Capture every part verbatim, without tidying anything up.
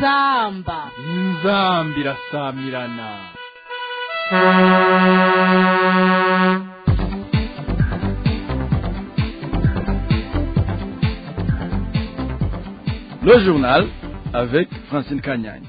inzamba inzamba irasamirana. Le journal avec Francine Kanyagne.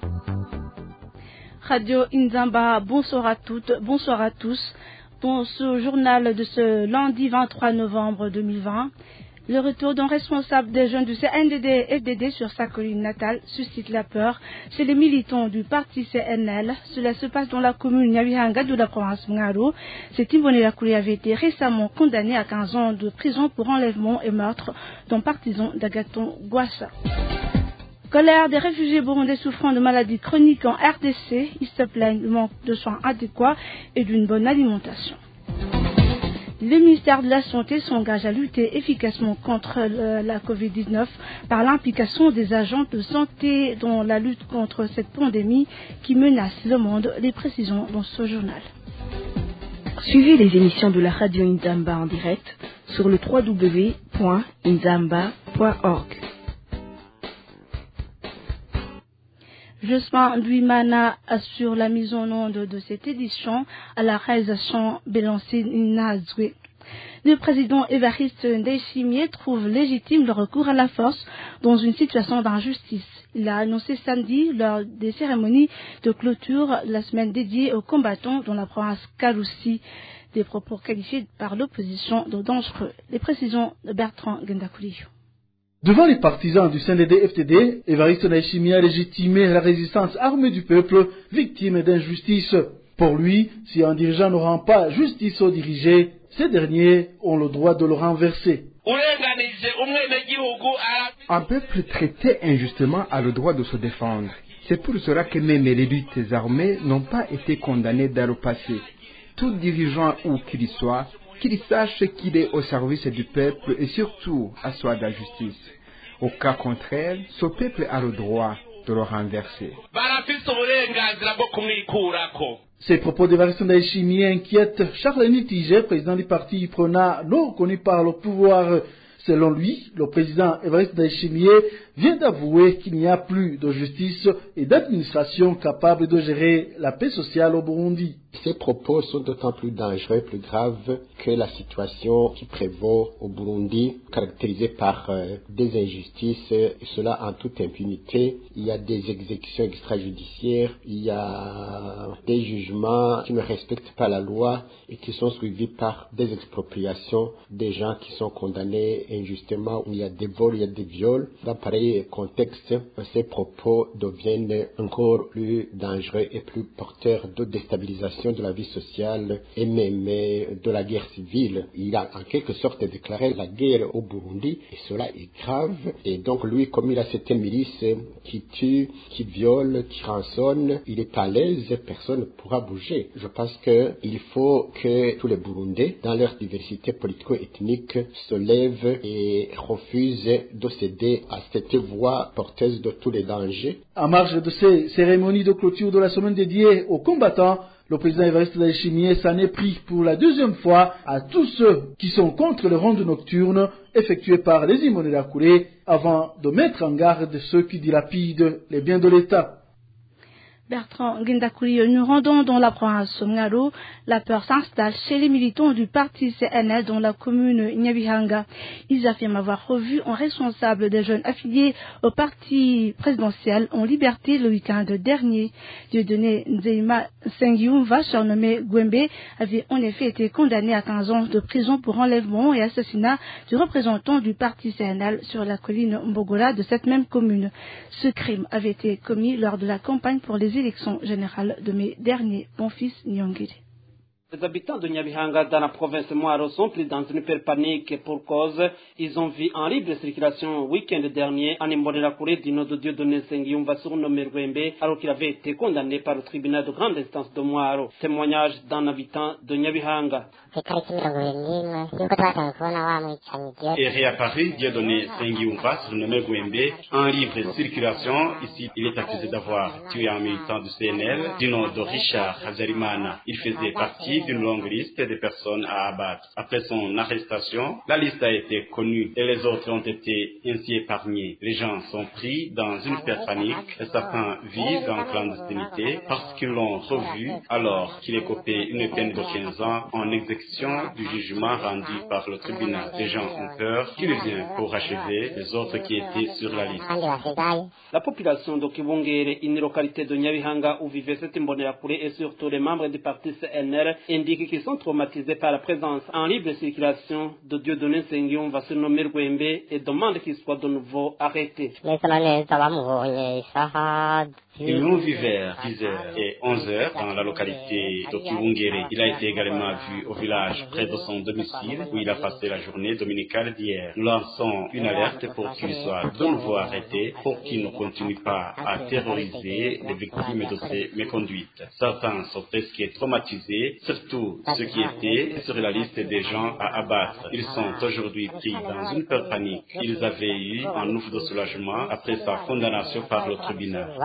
Radio Inzamba, bonsoir à toutes, bonsoir à tous. Dans ce journal de ce lundi vingt-trois novembre deux mille vingt, le retour d'un responsable des jeunes du C N D D F D D sur sa colline natale suscite la peur chez les militants du parti C N L. Cela se passe dans la commune Nyabihanga de la province Ngaro. Cet Imbonerakure avait été récemment condamné à quinze ans de prison pour enlèvement et meurtre d'un partisan d'Agathon Gwassa. Colère des réfugiés burundais souffrant de maladies chroniques en R D C, ils se plaignent du manque de soins adéquats et d'une bonne alimentation. Le ministère de la Santé s'engage à lutter efficacement contre le, la covid dix-neuf par l'implication des agents de santé dans la lutte contre cette pandémie qui menace le monde. Les précisions dans ce journal. Suivez les émissions de la radio Inzamba en direct sur le w w w point inzamba point org. Jospin Duimana assure la mise en onde de cette édition à la réalisation Bélancine Nazoué. Le président Évariste Ndayishimiye trouve légitime le recours à la force dans une situation d'injustice. Il a annoncé samedi lors des cérémonies de clôture de la semaine dédiée aux combattants dans la province Kalousi. Des propos qualifiés par l'opposition de dangereux. Les précisions de Bertrand Gendakouli. Devant les partisans du C N D D F D D, Évariste Ndayishimiye a légitimé la résistance armée du peuple, victime d'injustice. Pour lui, si un dirigeant ne rend pas justice aux dirigés, ces derniers ont le droit de le renverser. Un peuple traité injustement a le droit de se défendre. C'est pour cela que même les luttes armées n'ont pas été condamnées dans le passé. Tout dirigeant où qu'il soit, qu'il sache qu'il est au service du peuple et surtout asseoir de la justice. Au cas contraire, ce peuple a le droit de le renverser. Ces propos d'Évariste Ndayishimiye inquiètent Charles Nitigé, président du parti Iprona, non reconnu par le pouvoir. Selon lui, le président Évariste Ndayishimiye vient d'avouer qu'il n'y a plus de justice et d'administration capable de gérer la paix sociale au Burundi. Ces propos sont d'autant plus dangereux, plus graves que la situation qui prévaut au Burundi, caractérisée par euh, des injustices, et cela en toute impunité. Il y a des exécutions extrajudiciaires, il y a des jugements qui ne respectent pas la loi et qui sont suivis par des expropriations des gens qui sont condamnés injustement. Il y a des vols, il y a des viols. Dans pareil contexte, ces propos deviennent encore plus dangereux et plus porteurs de déstabilisation de la vie sociale et même de la guerre civile. Il a en quelque sorte déclaré la guerre au Burundi et cela est grave. Et donc lui, comme il a cette milice qui tue, qui viole, qui rançonne, il est à l'aise, personne ne pourra bouger. Je pense qu'il faut que tous les Burundais, dans leur diversité politico-ethnique, se lèvent et refusent de céder à cette voie porteuse de tous les dangers. En marge de ces cérémonies de clôture de la semaine dédiée aux combattants, le président Évariste Ndayishimiye s'en est pris pour la deuxième fois à tous ceux qui sont contre les rondes nocturnes effectuées par les Imbonerakure avant de mettre en garde ceux qui dilapident les biens de l'État. Bertrand Gendakouli, nous rendons dans la province Ngaro. La peur s'installe chez les militants du parti C N L dans la commune Nyabihanga. Ils affirment avoir revu un responsable des jeunes affiliés au parti présidentiel en liberté le week-end dernier. Dieudonné Nzeima Sengiumva, surnommé Gwembe, avait en effet été condamné à quinze ans de prison pour enlèvement et assassinat du représentant du parti C N L sur la colline Mbogola de cette même commune. Ce crime avait été commis lors de la campagne pour les élections générales de mai dernier. Mon fils Nyongiri. Les habitants de Nyabihanga dans la province de Mwaro sont pris dans une peur panique pour cause. Ils ont vu en libre circulation week-end dernier en Imbonerakure du nom de Dieudonné Nsengiyumva surnommé Rwembe alors qu'il avait été condamné par le tribunal de grande instance de Mwaro. Témoignage d'un habitant de Nyabihanga. Est réapparu Dieudonné Nsengiyumva, surnommé Gwembe, en libre circulation. Ici, il est accusé d'avoir tué un militant du C N L du nom de Richard Habyarimana. Il faisait partie d'une longue liste de personnes à abattre. Après son arrestation, la liste a été connue et les autres ont été ainsi épargnés. Les gens sont pris dans une perte panique et certains vivent en clandestinité parce qu'ils l'ont revu alors qu'il est copé une peine de quinze ans en exécution du jugement rendu par le tribunal. Les gens ont peur qu'il vienne pour achever les autres qui étaient sur la liste. La population de Kibungere, une localité de Nyabihanga où vivait cette Imbonerakure et surtout les membres du parti C N L indiquent qu'ils sont traumatisés par la présence en libre circulation de Dieudonné Nsengiyumva surnommé Gwembe et demandent qu'il soit de nouveau arrêté. Ils l'ont vu vers dix heures et onze heures dans la localité de Kibungere. Il a été également vu au village près de son domicile où il a passé la journée dominicale d'hier. Nous lançons une alerte pour qu'il soit de nouveau arrêté pour qu'il ne continue pas à terroriser les victimes de ces méconduites. Certains sont presque traumatisés, surtout ceux qui étaient sur la liste des gens à abattre. Ils sont aujourd'hui pris dans une peur panique. Ils avaient eu un ouf de soulagement après sa condamnation par le tribunal.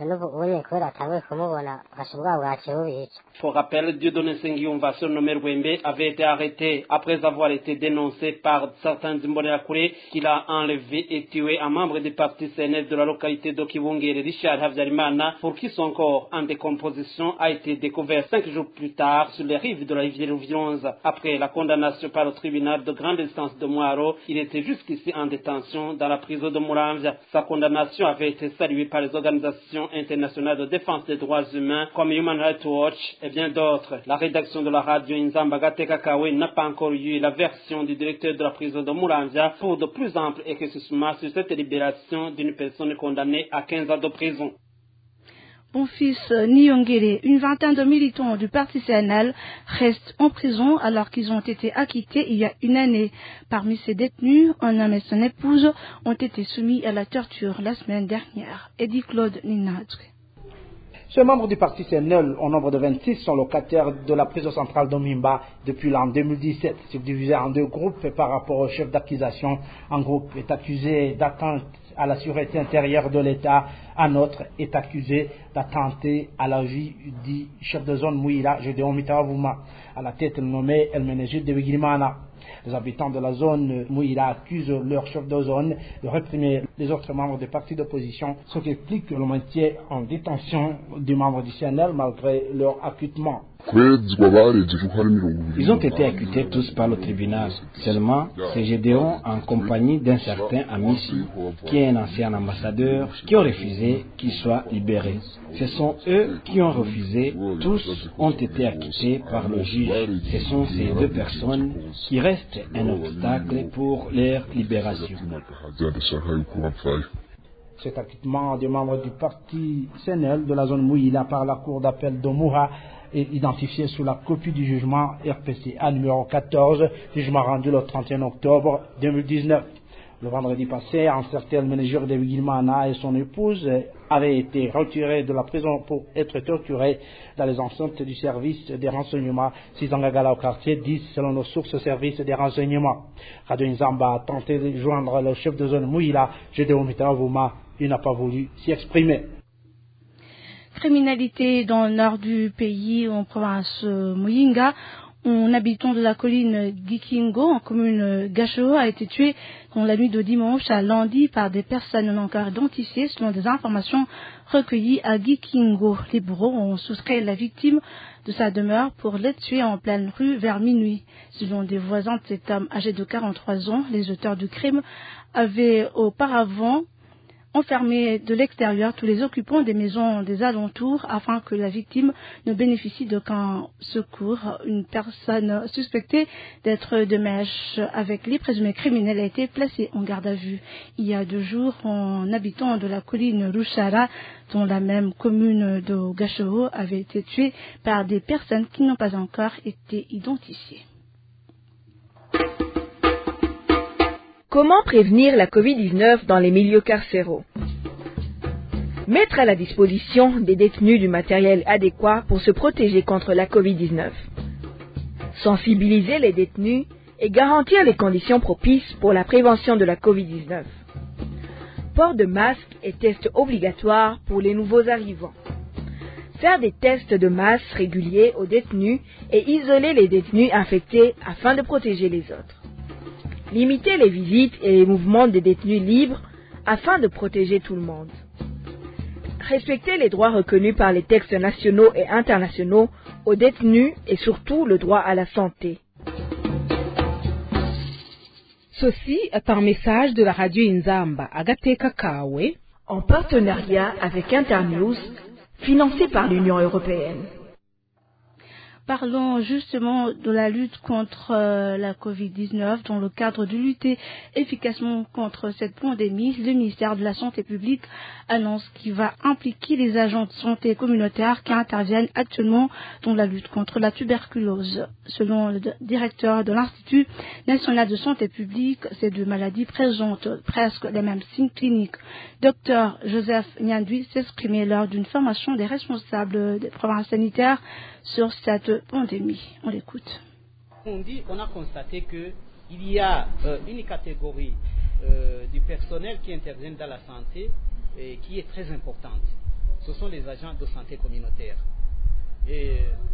Pour rappel, Dieudonné Nsengiyumva, surnommé Gwembe, avait été arrêté après avoir été dénoncé par certains d'Imbonerakure qu'il a enlevé et tué un membre du parti C N L de la localité de Kibungere, Richard Habyarimana, pour qui son corps en décomposition a été découvert cinq jours plus tard sur les rives de la rivière Vironze. Après la condamnation par le tribunal de grande instance de Mwaro, il était jusqu'ici en détention dans la prison de Muramvya. Sa condamnation avait été saluée par les organisations internationales de défense des droits humains comme Human Rights Watch et bien d'autres. La rédaction de la radio Inzamba Gateka Kawe n'a pas encore eu la version du directeur de la prison de Muramvya pour de plus amples éclaircissements sur cette libération d'une personne condamnée à quinze ans de prison. Bonfils Nyongere, une vingtaine de militants du parti C N L restent en prison alors qu'ils ont été acquittés il y a une année. Parmi ces détenus, un homme et son épouse ont été soumis à la torture la semaine dernière. Eddie Claude Ninadre. Ces membres du parti C N L, au nombre de vingt-six, sont locataires de la prison centrale d'Omimba depuis l'an deux mille dix-sept, subdivisés en deux groupes par rapport au chef d'accusation. Un groupe est accusé d'atteinte à la sûreté intérieure de l'État, un autre est accusé d'attenter à la vie du chef de zone Mouila, Gédéon Mitavuma, à la tête nommé Elmenegilde de Wigilimana. Les habitants de la zone Mouila accusent leur chef de zone de réprimer les autres membres des partis d'opposition, ce qui explique le maintien en détention des membres du C N L malgré leur acquittement. Ils ont été acquittés tous par le tribunal. Seulement, c'est Gédéon en compagnie d'un certain Amissi, qui est un ancien ambassadeur, qui ont refusé qu'il soit libéré. Ce sont eux qui ont refusé. Tous ont été acquittés par le juge. Ce sont ces deux personnes qui restent un obstacle pour leur libération. Cet acquittement des membres du parti C N L de la zone Mouila par la cour d'appel de Moura est identifié sous la copie du jugement R P C A numéro quatorze, jugement rendu le trente et un octobre deux mille dix-neuf. Le vendredi passé, un certain manager de Wigilimana et son épouse avaient été retirés de la prison pour être torturés dans les enceintes du service des renseignements Sizangagala au quartier dix selon nos sources services des renseignements. Radio Nzamba a tenté de joindre le chef de zone Mouila, Gédéon Mitavuma. Il n'a pas voulu s'y exprimer. Criminalité dans le nord du pays, en province Muyinga. Un habitant de la colline Gikingo, en commune Gachoo, a été tué dans la nuit de dimanche à lundi par des personnes non encore identifiées selon des informations recueillies à Gikingo. Les bourreaux ont soustrait la victime de sa demeure pour la tuer en pleine rue vers minuit. Selon des voisins de cet homme âgé de quarante-trois ans, les auteurs du crime avaient auparavant enfermer de l'extérieur tous les occupants des maisons des alentours afin que la victime ne bénéficie d'aucun secours. Une personne suspectée d'être de mèche avec les présumés criminels a été placée en garde à vue. Il y a deux jours, un habitant de la colline Rushara, dont la même commune de Gachoo, avait été tué par des personnes qui n'ont pas encore été identifiées. Comment prévenir la covid dix-neuf dans les milieux carcéraux? Mettre à la disposition des détenus du matériel adéquat pour se protéger contre la covid dix-neuf. sensibiliser les détenus et garantir les conditions propices pour la prévention de la covid dix-neuf. Port de masque et tests obligatoires pour les nouveaux arrivants. Faire des tests de masse réguliers aux détenus et isoler les détenus infectés afin de protéger les autres. Limiter les visites et les mouvements des détenus libres afin de protéger tout le monde. Respecter les droits reconnus par les textes nationaux et internationaux aux détenus et surtout le droit à la santé. Ceci est un message de la radio Inzamba Agateka Kawe en partenariat avec Internews, financé par l'Union européenne. Parlons justement de la lutte contre euh, la covid dix-neuf. Dans le cadre de lutter efficacement contre cette pandémie, le ministère de la Santé publique annonce qu'il va impliquer les agents de santé communautaires qui interviennent actuellement dans la lutte contre la tuberculose. Selon le directeur de l'Institut national de santé publique, ces deux maladies présentent presque les mêmes signes cliniques. Docteur Joseph Nyandwi s'exprimait lors d'une formation des responsables des provinces sanitaires sur cette pandémie. On l'écoute. On dit, on a constaté qu'il y a euh, une catégorie euh, du personnel qui intervient dans la santé et qui est très importante. Ce sont les agents de santé communautaire. Et,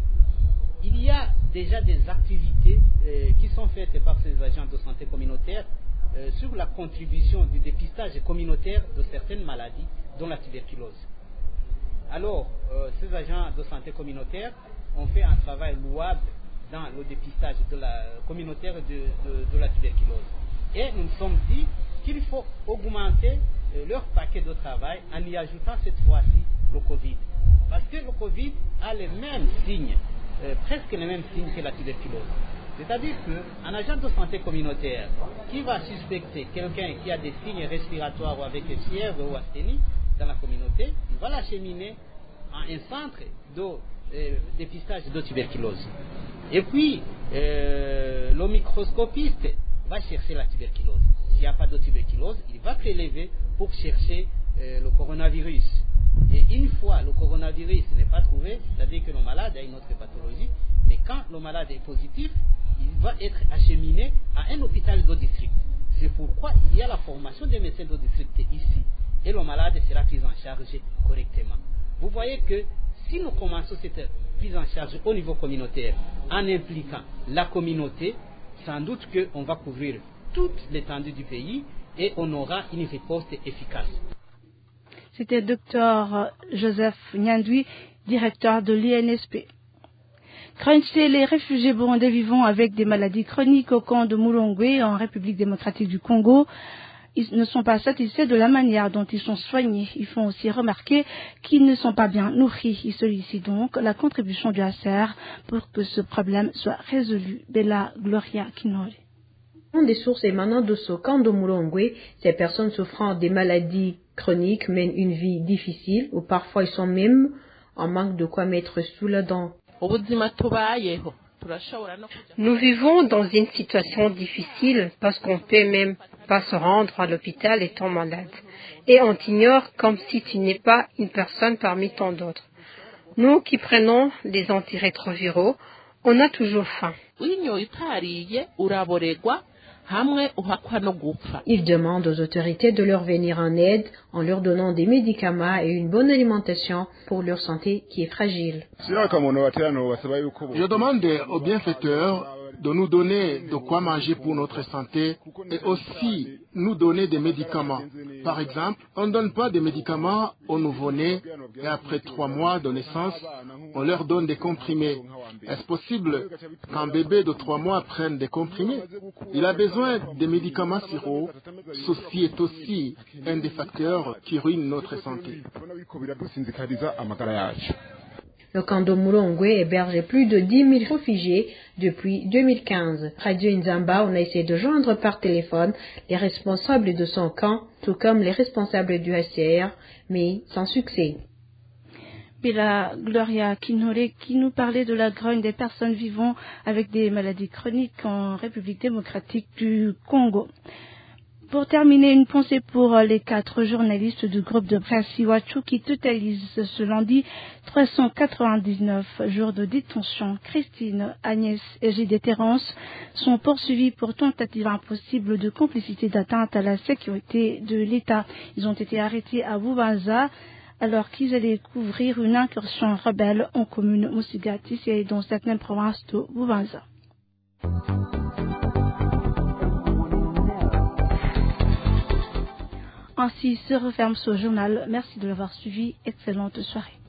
il y a déjà des activités euh, qui sont faites par ces agents de santé communautaire euh, sur la contribution du dépistage communautaire de certaines maladies, dont la tuberculose. Alors, euh, ces agents de santé communautaire ont fait un travail louable dans le dépistage de la communautaire de, de, de la tuberculose. Et nous nous sommes dit qu'il faut augmenter euh, leur paquet de travail en y ajoutant cette fois-ci le Covid. Parce que le Covid a les mêmes signes, euh, presque les mêmes signes que la tuberculose. C'est-à-dire qu'un agent de santé communautaire qui va suspecter quelqu'un qui a des signes respiratoires ou avec fièvre ou asthénie dans la communauté, il va l'acheminer à un centre de euh, dépistage de tuberculose. Et puis, euh, le microscopiste va chercher la tuberculose. S'il n'y a pas de tuberculose, il va prélever pour chercher euh, le coronavirus. Et une fois le coronavirus n'est pas trouvé, c'est-à-dire que le malade a une autre pathologie, mais quand le malade est positif, il va être acheminé à un hôpital de district. C'est pourquoi il y a la formation des médecins de district ici. Et le malade sera pris en charge correctement. Vous voyez que si nous commençons cette prise en charge au niveau communautaire en impliquant la communauté, sans doute qu'on va couvrir toute l'étendue du pays et on aura une riposte efficace. C'était docteur Joseph Nyandwi, directeur de l'I N S P. Crainter les réfugiés burundais vivant avec des maladies chroniques au camp de Mulongwe en République démocratique du Congo. Ils ne sont pas satisfaits de la manière dont ils sont soignés. Ils font aussi remarquer qu'ils ne sont pas bien nourris. Ils sollicitent donc la contribution du H C R pour que ce problème soit résolu. Bella Gloria Kinole. Des sources émanant de ce camp de Mulongwe, ces personnes souffrant des maladies chroniques mènent une vie difficile ou parfois ils sont même en manque de quoi mettre sous la dent. Nous vivons dans une situation difficile parce qu'on peut même pas se rendre à l'hôpital étant malade. Et on t'ignore comme si tu n'es pas une personne parmi tant d'autres. Nous qui prenons des antirétroviraux, on a toujours faim. Ils demandent aux autorités de leur venir en aide en leur donnant des médicaments et une bonne alimentation pour leur santé qui est fragile. Je demande aux bienfaiteurs de nous donner de quoi manger pour notre santé et aussi nous donner des médicaments. Par exemple, on ne donne pas des médicaments aux nouveau-nés et après trois mois de naissance, on leur donne des comprimés. Est-ce possible qu'un bébé de trois mois prenne des comprimés? Il a besoin des médicaments sirop. Ceci est aussi un des facteurs qui ruine notre santé. Le camp de Mulongwe héberge plus de dix mille réfugiés depuis deux mille quinze. Radio Inzamba, on a essayé de joindre par téléphone les responsables de son camp, tout comme les responsables du H C R, mais sans succès. Bella Gloria Kinole qui nous parlait de la grogne des personnes vivant avec des maladies chroniques en République démocratique du Congo. Pour terminer, une pensée pour les quatre journalistes du groupe de presse Iwachu qui totalisent ce lundi trois cent quatre-vingt-dix-neuf jours de détention. Christine, Agnès et Gide Terrence sont poursuivis pour tentative impossible de complicité d'atteinte à la sécurité de l'État. Ils ont été arrêtés à Bubanza alors qu'ils allaient couvrir une incursion rebelle en commune Musigati et dans cette même province de Bubanza. Ainsi se referme ce journal. Merci de l'avoir suivi. Excellente soirée.